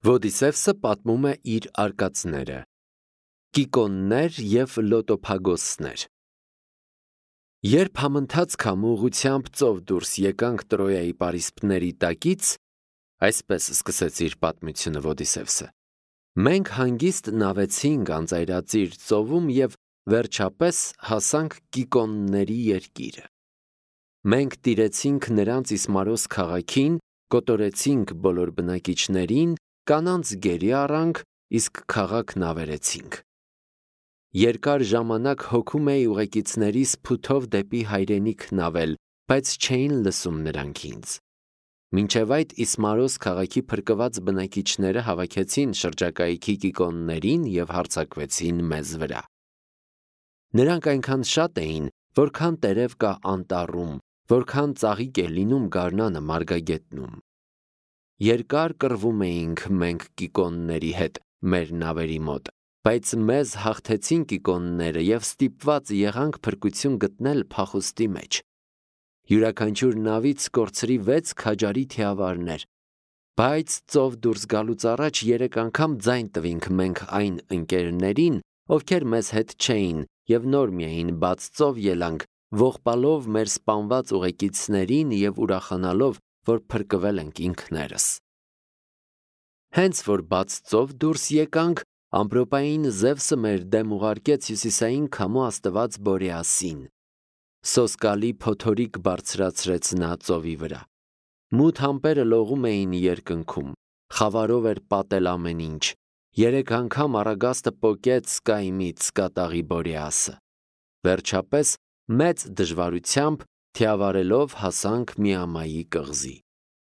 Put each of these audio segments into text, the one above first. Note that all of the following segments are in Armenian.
Ոդիսևսը պատմում է իր արկածները, կիկոններ և լոտոփագոսներ։ Երբ համընթաց քամու ուղղությամբ ծով դուրս եկանք Տրոյայի պարիսպների տակից, այսպես սկսեց իր պատմությունը Ոդիսևսը, մենք հանգիստ նավեցինք անծայրածիր ծովում և վերջապես հասանք կիկոնների երկիրը։ Մենք տիրեցինք նրանց Իսմարոս քաղաքին, կոտորեցինք բոլոր բնակիչներին, կանանց գերի առանք, իսկ քաղաքն ավերեցինք։ Երկար ժամանակ հոգում էի ուղեկիցներիս փութով դեպի հայրենիքն ավել, բայց չէին լսում նրանք ինձ։ Մինչև այդ Իսմարոս քաղաքի փրկված բնակիչները հավաքեցին շրջակայքի կիկոններին և հարձակվեցին մեզ վրա։ Նրանք այնքան շատ էին, որքան տերև կա անտառում, որքան ծաղիկ է լինում գարնանը մարգագետնում։ Երկար կռվում էինք մենք կիկոնների հետ մեր նավերի մոտ, բայց մեզ հաղթեցին կիկոնները և ստիպված եղանք փրկություն գտնել փախուստի մեջ։ Յուրաքանչյուր նավից կորցրի 6 քաջարի թիավարներ, բայց ծով դուրս գալուց առաջ 3 անգամ ձայն տվինք մենք այն ընկերներին, ովքեր մեզ հետ չէին և նոր միայն բաց ծով ելանք, ողբալով մեր սպանված ուղեկիցներին և ուրախանալով, որ փրկվել ենք ինքներս։ Հենց որ բաց ծով դուրս եկանք, ամպրոպային Զևսը մեր դեմ ուղարկեց հյուսիսային քամու աստված Բորեասին։ Սոսկալի փոթորիկ բարձրացրեց նա ծովի վրա։ Մութ ամպերը լողում էին երկնքում, խավարով էր պատել ամեն ինչ։ 3 անգամ առագաստը պոկեց կայմից կատաղի Բորեասը։ Վերջապես մեծ դժվարությամբ թիավարելով հասանք Միամայի կղզի։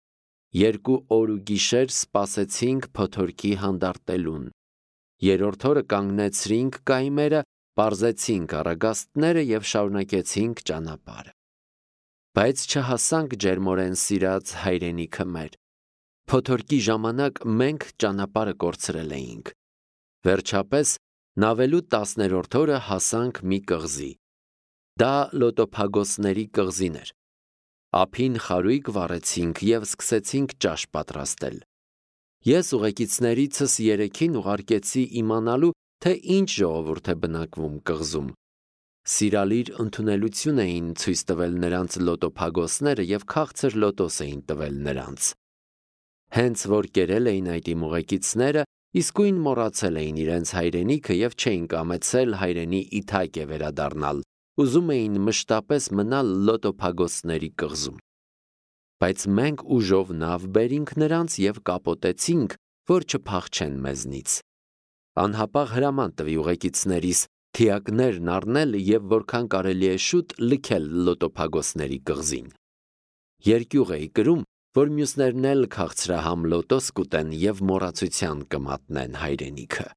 2 օր ու գիշեր սպասեցինք փոթորկի հանդարտելուն։ 3-րդ օրը կանգնեցրինք կայմերը, պարզեցինք առագաստները և շարունակեցինք ճանապարհը։ Բայց չհասանք ջերմորեն սիրած հայրենիքը մեր։ Փոթորկի ժամանակ մենք ճանապարհը կորցրել էինք։ Վերջապես նավելու 10-րդ օրը հասանք մի կղզի։ Դա լոտոփագոսների կղզին էր։ Ափին խարույկ վառեցինք և սկսեցինք ճաշ պատրաստել։ Ես ուղեկիցներիցս 3-ին ուղարկեցի իմանալու, թե ինչ ժողովուրդ է բնակվում կղզում։ Սիրալիր ընդունելություն էին ցույց տվել նրանց լոտոփագոսները և քաղցր լոտոս էին տվել նրանց։ Հենց որ կերել էին այդ իմ ուղեկիցները, իսկույն մոռացել էին իրենց հայրենիքը և չէին կամեցել հայրենի Իթակե վերադառնալ, ուզում էին մշտապես մնալ լոտոփագոսների կղզում։ Բայց մենք ուժով նավ բերինք նրանց և կապոտեցինք, որ չփախչեն մեզնից։ Անհապաղ հրաման տվի ուղեկիցներիս թիակներն առնել և որքան կարելի է շուտ լքել լոտոփագոսների կղզին։ Երկյուղ էի կրում, որ մյուսներն էլ քաղցրահամ լոտոս կուտեն և մոռացության կմատնեն հայրենիքը։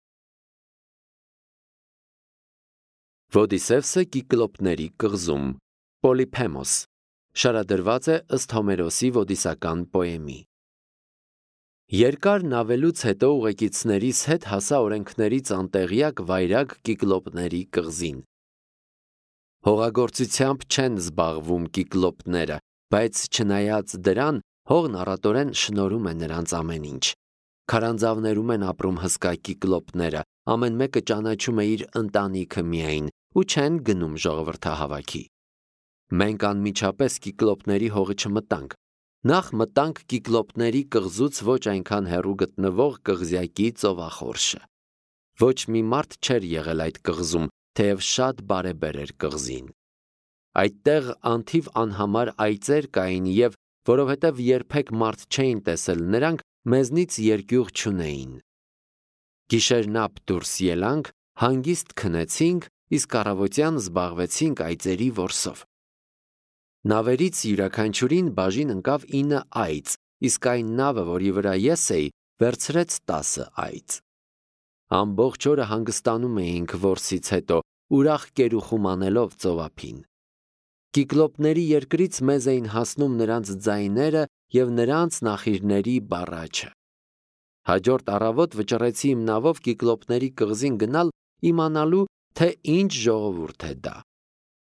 Ոդիսևսը Կիկլոպների կղզում, Պոլիփեմոս, շարադրված է ըստ Հոմերոսի ոդիսական պոեմի։ Երկար նավելուց հետո ուղեկիցներիս հետ հասա օրենքներից անտեղյակ վայրագ Կիկլոպների կղզին։ Հողագործությամբ չեն զբաղվում կիկլոպները, բայց չնայած դրան հողն առատորեն շնորհում է նրանց ամեն ինչ։ Քարանձավներում են ապրում հսկա կիկլոպները, ամեն մեկը ճանաչում է իր ընտանիքը միայն ու չեն գնում ժողովրդահավաքի։ Մենք անմիջապես կիկլոպների հողը չմտանք։ Նախ մտանք Կիկլոպների կղզուց ոչ այնքան հեռու գտնվող կղզյակի ծովախորշը։ Ոչ մի մարդ չէր եղել այդ կղզում, թեև շատ բարեբեր էր կղզին։ Այդտեղ անթիվ անհամար այծեր կային և որովհետև երբեք մարդ չէին տեսել նրանք, մեզնից երկյուղ չունեին։ Գիշերնապ դուրս ելանք, հանգիստ քնեցինք, իսկ առավոտյան զբաղվեցինք այծերի որսով։ Նավերից յուրաքանչյուրին բաժին ընկավ 9 այծ, իսկ այն նավը, որի վրա ես էի, վերցրեց 10 այծ։ Ամբողջ օրը հանգստանում էինք որսից հետո, ուրախ կերուխում անելով ծովափին։ Կիկլոպների երկրից մեզ էին հասնում նրանց ձայները և նրանց նախիրների բառաչը։ Հաջորդ առավոտ վճռեցի իմ նավով Կիկլոպների կղզին գնալ, իմանալու, թե ինչ ժողովուրդ է դա։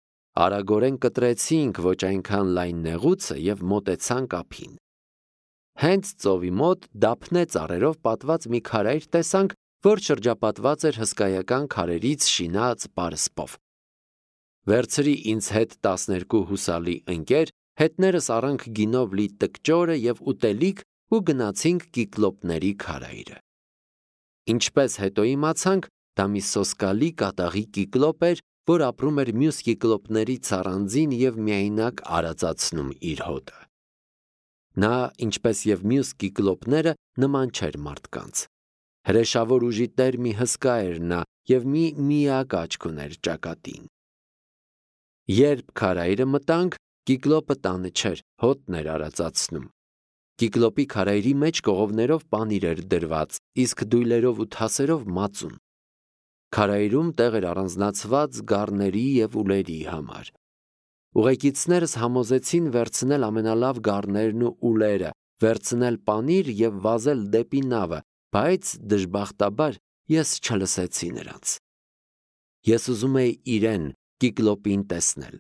Արագորեն կտրեցինք ոչ այնքան լայն նեղուցը և մոտեցանք ափին։ Հենց ծովի մոտ դափնե ծառերով պատված մի քարայր տեսանք, որ շրջապատված էր հսկայական քարերից շինած պարսպով։ Վերցրի ինձ հետ 12 հուսալի ընկեր, հետներս առանք գինով լի տկճորը և ուտելիք ու գնացինք Կիկլոպների քարայրը։ Ինչպես հետո իմացանք, դա մի սոսկալի կատաղի Կիկլոպ էր, որ ապրում էր մյուս Կիկլոպներից առանձին և միայնակ արածացնում իր հոտը։ Նա, ինչպես և մյուս Կիկլոպները, նման չէր մարդկանց։ Հրեշավոր ուժի տեր մի հսկա էր նա և մի միակ աչք ուներ ճակատին։ Երբ քարայրը մտանք, Կիկլոպը տանը չէր, հոտն էր արածացնում։ Կիկլոպի քարայրի մեջ կողովներով պանիր էր դրված, իսկ դույլերով ու թասերով մածուն։ Քարայրում տեղ էր առանձնացված գառների և ուլերի համար։ Ուղեկիցներս համոզեցին վերցնել ամենալավ գառներն ու ուլերը, վերցնել պանիր և վազել դեպի նավը, բայց դժբախտաբար ես չլսեցի նրանց։ Ես ուզում էի իրեն, Կիկլոպին տեսնել։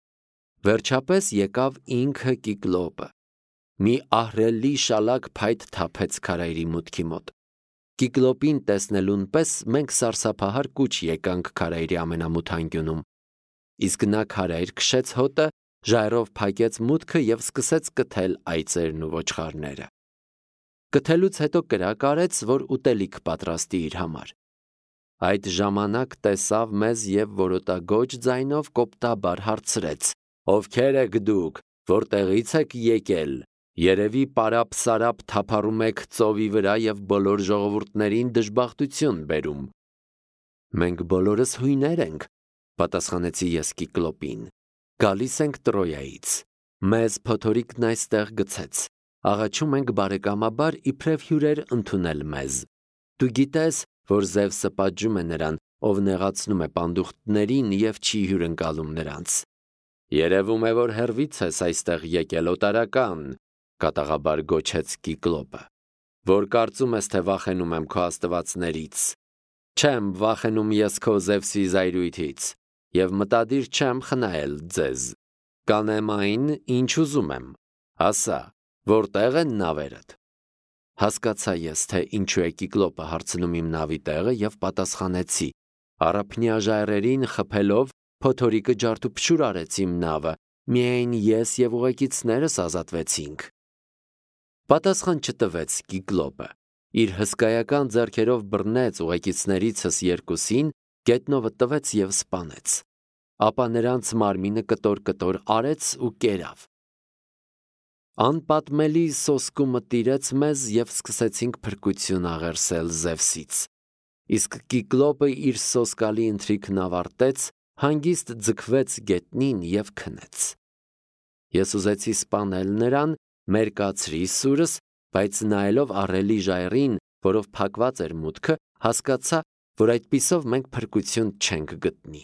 Վերջապես եկավ ինքը Կիկլոպը։ Մի ահռելի շալակ փայտ թափեց քարայրի մուտքի մոտ։ Կիկլոպին տեսնելուն պես մենք սարսափահար կուչ եկանք քարայրի ամենամութ անկյունում։ Իսկ նա քարայր քշեց հոտը, ժայռով փակեց մուտքը և սկսեց կթել այծերն ու ոչխարները։ Կթելուց հետո կրակ արեց, որ ուտելիք պատրաստի իր համար։ Այդ ժամանակ տեսավ մեզ և որոտագոչ ձայնով կոպտաբար հարցրեց. «Ովքեր եք դուք, որտեղից եք եկել, երևի պարապ-սարապ թափառում եք ծովի վրա և բոլոր ժողովուրդներին դժբախտություն բերում»։ «Մենք բոլորս հույներ ենք», պատասխանեցի ես Կիկլոպին։ «Գալիս ենք Տրոյայից։ Մեզ փոթորիկն այստեղ գցեց։ Աղաչում ենք բարեկամաբար իբրև հյուրեր ընդունել մեզ։ Դու գիտես, որ Զևսը պատժում է նրան, ով նեղացնում է պանդուխտներին և չի հյուրընկալում նրանց։ Երևում է, որ հեռվից ես այստեղ եկել օտարական», կատաղաբար գոչեց Կիկլոպը, «որ կարծում ես, թե վախենում եմ քո աստվածներից։ Չեմ վախենում ես քո Զևսի զայրույթից և մտադիր չեմ խնայել ձեզ։ Կանեմ այն, ինչ ուզում եմ։ Ասա, որտեղ են նավերդ»։ Հասկացա ես, թե ինչու է Կիկլոպը հարցնում իմ նավի տեղը և պատասխանեցի. «Առափնյա ժայռերին խփելով փոթորիկը ջարդուփշուր արեց իմ նավը, միայն ես և ուղեկիցներս ազատվեցինք»։ Պատասխան չտվեց Կիկլոպը։ Իր հսկայական ձեռքերով բռնեց ուղեկիցներիցս երկուսին, գետնովը տվեց և սպանեց։ Ապա նրանց մարմինը կտոր-կտոր արեց ու կերավ։ Անպատմելի սոսկումը տիրեց մեզ և սկսեցինք փրկություն աղերսել Զևսից։ Իսկ Կիկլոպը իր սոսկալի ընթրիքն ավարտեց, հանգիստ ձգվեց գետնին և քնեց։ Ես ուզեցի սպանել նրան, մերկացրի սուրս, բայց նայելով ահռելի ժայռին, որով փակված էր մուտքը, հասկացա, որ այդպիսով մենք փրկություն չենք գտնի։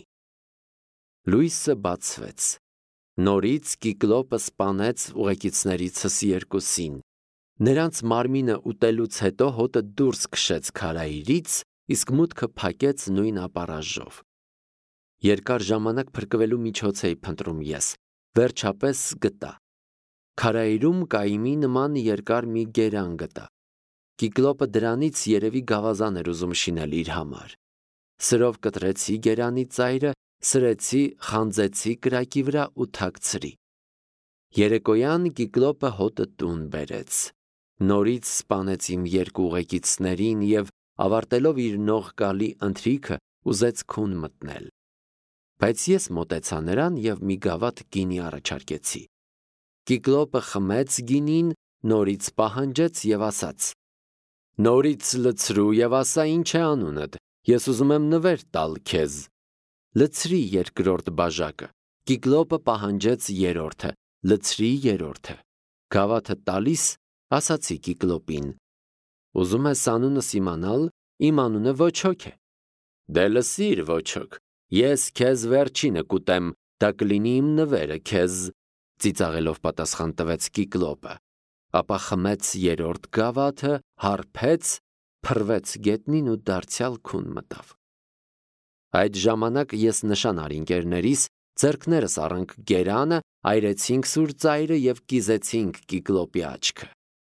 Լույսը բացվեց։ Նորից Կիկլոպը սպանեց ուղեկիցներիցս երկուսին։ Նրանց մարմինը ուտելուց հետո հոտը դուրս քշեց քարայրից, իսկ մուտքը փակեց նույն ապառաժով։ Երկար ժամանակ փրկվելու միջոց էի փնտրում ես, վերջապես գտա։ Քարայրում կայմի նման երկար մի գերան գտա։ Կիկլոպը դրանից երևի գավազան էր ուզում շինել իր համար։ Սրով կտրեցի գերանի ծայրը, սրեցի, խանձեցի կրակի վրա ու թաքցրի։ Երեկոյան Կիկլոպը հոտը տուն բերեց։ Նորից սպանեց իմ երկու ուղեկիցներին և, ավարտելով իր նողկալի ընթրիքը, ուզեց քուն մտնել։ Բայց ես մոտեցա նրան և մի գավաթ գինի առաջարկեցի։ Կիկլոպը խմեց գինին, նորից պահանջեց և ասաց. «Նորից լցրու և ասա ինչ է անունդ, ես ուզում եմ նվեր տալ քեզ»։ Լցրի երկրորդ բաժակը։ Կիկլոպը պահանջեց երրորդը, լցրի երրորդը։ Գավաթը տալիս ասացի Կիկլոպին. «Ուզում ես անունս իմանալ, իմ անունը Ոչոք է»։ «Դե լսիր, Ոչոք, ես քեզ վերջինը կուտեմ, դա կլինի իմ նվերը քեզ», ծիծաղելով պատասխան տվեց Կիկլոպը։ Ապա խմեց երրորդ գավաթը, հարբեց, փռվեց գետնին ու դարձյալ քուն մտավ։ Այդ ժամանակ ես նշան արի ընկերներիս, ձեռքներս առանք գերանը, այրեցինք սուր ծայրը և կիզեցինք Կիկլոպի աչքը։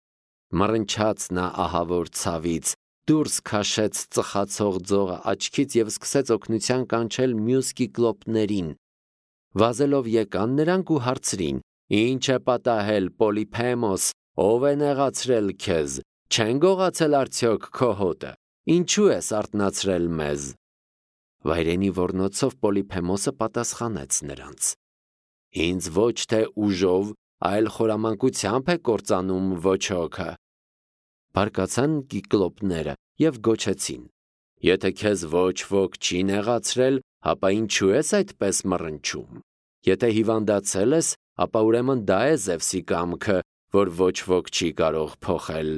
Մռնչաց նա ահավոր ցավից, դուրս քաշեց ծխացող ձողը աչքից և սկսեց օգնության կանչել մյուս կիկլոպներին։ Վազելով եկան նրանք ու հարցրին. «Ինչ է պատահել, Պոլիփեմոս, ով է նեղացրել քեզ, չեն գողացել արդյոք քո հոտը, ինչու ես արթնացրել մեզ»։ Վայրենի ոռնոցով Պոլիփեմոսը պատասխանեց նրանց. «Ինձ ոչ թե ուժով, այլ խորամանկությամբ է կործանում ոչոքը»։ Բարկացան կիկլոպները և գոչեցին. «Եթե քեզ ոչ ոք չի նեղացրել, ապա ինչու ես այդպես մռնչում։ Եթե հիվանդացել ես, ապա ուրեմն դա է Զևսի կամքը, որ ոչ ոք չի կարող փոխել»։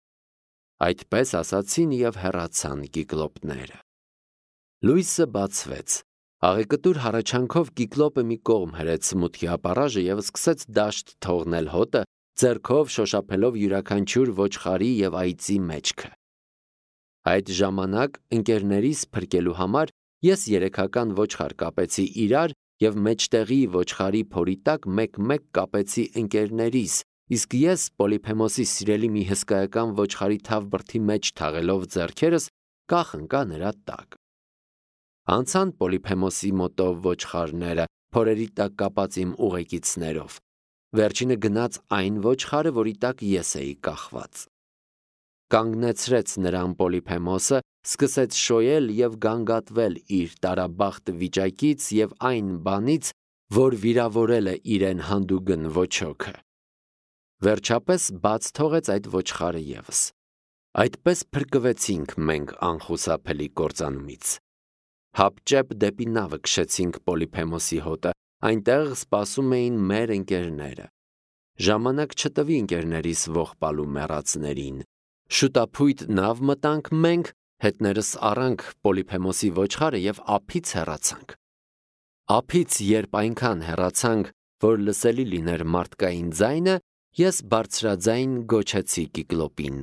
Այդպես ասացին և հեռացան կիկլոպները։ Լույսը բացվեց։ Աղեկտուր հառաչանքով կիկլոպը մի կողմ հրեց մուտքի ապառաժը և սկսեց դաշտ թողնել հոտը, ձեռքով շոշափելով յուրաքանչյուր ոչխարի և այծի մեջքը։ Այդ ժամանակ ընկերներիս փրկելու համար ես երեքական ոչխար կապեցի իրար և մեջտեղի ոչխարի փորի տակ մեկ-մեկ կապեցի ընկերներիս, իսկ ես Պոլիփեմոսի սիրելի մի հսկայական ոչխարի թավ բրդի մեջ թաղելով ձեռքերս կախնկա նրա տակ։ Անցան Պոլիփեմոսի մոտով ոչխարները, փորերի տակ կապած իմ ուղեկիցներով։ Վերջինը գնաց այն ոչխարը, որի տակ ես էի կախված։ Կանգնեցրեց նրան Պոլիփեմոսը, սկսեց շոյել և գանգատվել իր տարաբախտ վիճակից և այն բանից, որ վիրավորել է իրեն հանդուգն ոչոքը։ Վերջապես բաց թողեց այդ ոչխարը ևս։ Այդպես փրկվեցինք մենք անխուսափելի կործանումից։ Հապճեպ դեպի նավը քշեցինք Պոլիփեմոսի հոտը, այնտեղ սպասում էին մեր ընկերները։ Ժամանակ չտվի ընկերներիս ողբալու մեռածներին։ Շուտափույթ նավ մտանք մենք, հետներս առանք Պոլիփեմոսի ոչխարը և ափից հեռացանք։ Ափից երբ այնքան հեռացանք, որ լսելի լիներ մարդկային ձայնը, ես բարձրաձայն գոչեցի կիկլոպին.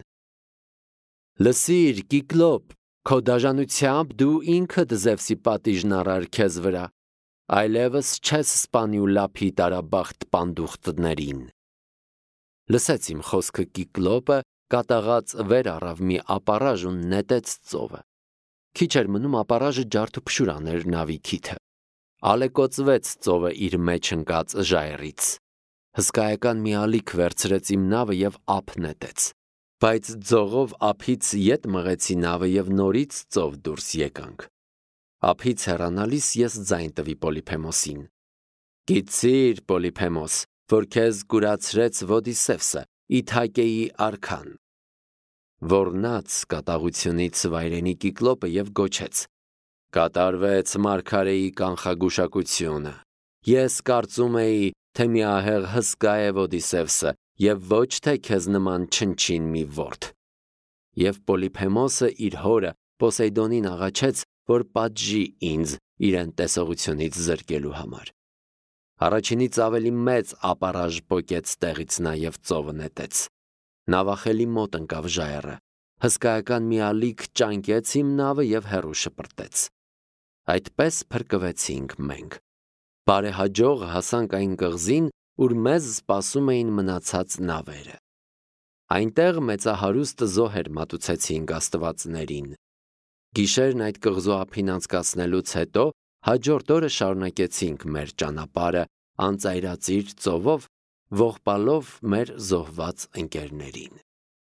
«Լսիր, Կիկլոպ, քո դաժանությամբ դու ինքդ Զևսի պատիժն առար քեզ վրա, այլևս չես սպանի ու լափի տարաբախտ պանդուխտներին»։ Լսեց իմ խոսքը Կիկլոպը, կատաղած վեր առավ մի ապառաժ ու նետեց ծովը։ Քիչ էր մնում ապառաժը ջարդուփշուր աներ նավի քիթը։ Ալեկոծվեց ծովը իր մեջ ընկած ժայռից։ Հսկայական մի ալիք վերցրեց իմ նավը և ափ նետեց։ Բայց ձողով ափից ետ մղեցի նավը և նորից ծով դուրս եկանք։ Ափից հեռանալիս ես ձայն տվի Պոլիփեմոսին. «Գիտցի՛ր, Պոլիփեմոս, որ քեզ կուրացրեց Ոդիսևսը, Իթակեի արքան»։ Ոռնաց կատաղությունից վայրենի Կիկլոպը և գոչեց. «Կատարվեց մարգարեի կանխագուշակությունը։ Ես կարծում էի, թե մի ահեղ հսկա է Ոդիսևսը և ոչ թե քեզ նման չնչին մի որդի»։ Եվ Պոլիփեմոսը իր հորը Պոսեյդոնին աղաչեց, որ պատժի ինձ իրեն տեսողությունից զրկելու համար։ Առաջինից ավելի մեծ ապառաժ պոկեց տեղից նա և ծովը նետեց։ Նավախելի մոտ ընկավ ժայռը։ Հսկայական մի ալիք ճանկեց իմ նավը և հեռու շպրտեց։ Այդպես փրկվեցինք մենք։ Բարեհաջող հասանք այն կղզին, ուր մեզ սպասում էին մնացած նավերը։ Այնտեղ մեծահարուստ զոհեր մատուցեցինք աստվածներին։ Գիշերն այդ կղզու ափին անցկացնելուց հետո հաջորդ օրը շարունակեցինք մեր ճանապարհը անծայրածիր ծովով, ողբալով մեր զոհված ընկերներին։